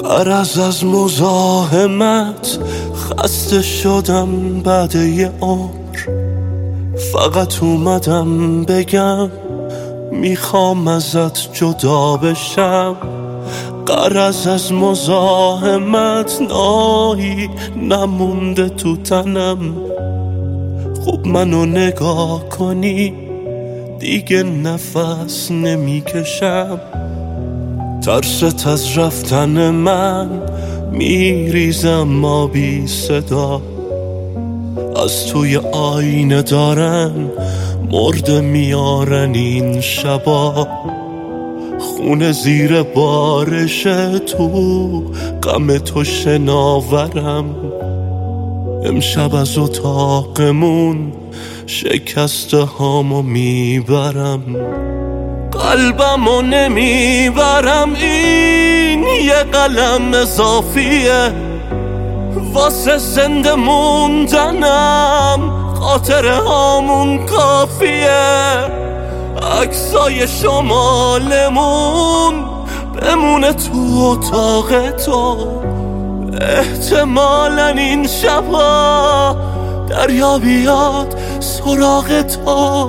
غرض از مزاحمت خسته شدم بعد یه عمر، فقط اومدم بگم میخوام ازت جدا بشم. غرض از مزاحمت نایی نمونده تو تنم، خوب منو نگاه کنی دیگه نفس نمیکشم. ترست از رفتن من میریزم ما بی صدا، از توی آینه دارن مرده میارن این شبا. خونه زیر بارش تو غم تو شناورم، امشب از اتاقمون شکسته هامو میبرم. قلبمو نمیبرم، این یه قلم اضافیه واسه زنده موندنم، خاطره هامون کافیه. عکسای شمالمون بمونه تو اتاق تو، احتمالاً این شبا دریا بیاد سراغ تو.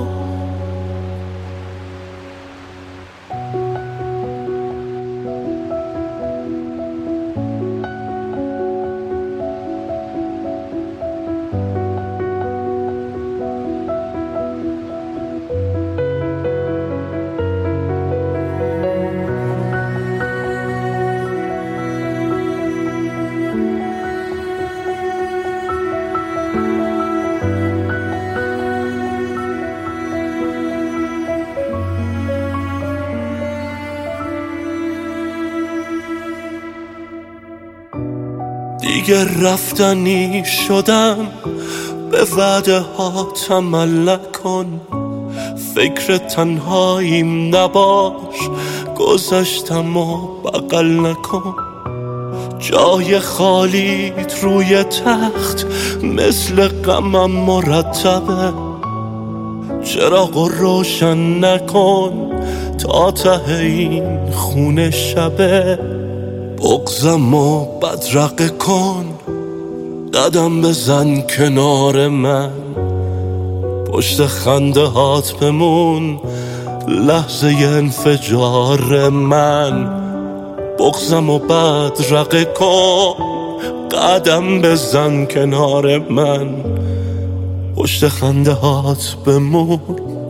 دیگه رفتنی شدم، به وعده هات عمل نکن. فکر تنهاییم نباش، گذشتم و بغل نکن. جای خالیت روی تخت مثل غمم مرتبه، چراغ روشن نکن تا ته این خونه شبه. بغضمو بدرقه کن، قدم بزن کنار من، پشت خنده هات بمون لحظه انفجار من. بغضمو بدرقه کن، قدم بزن کنار من، پشت خنده هات بمون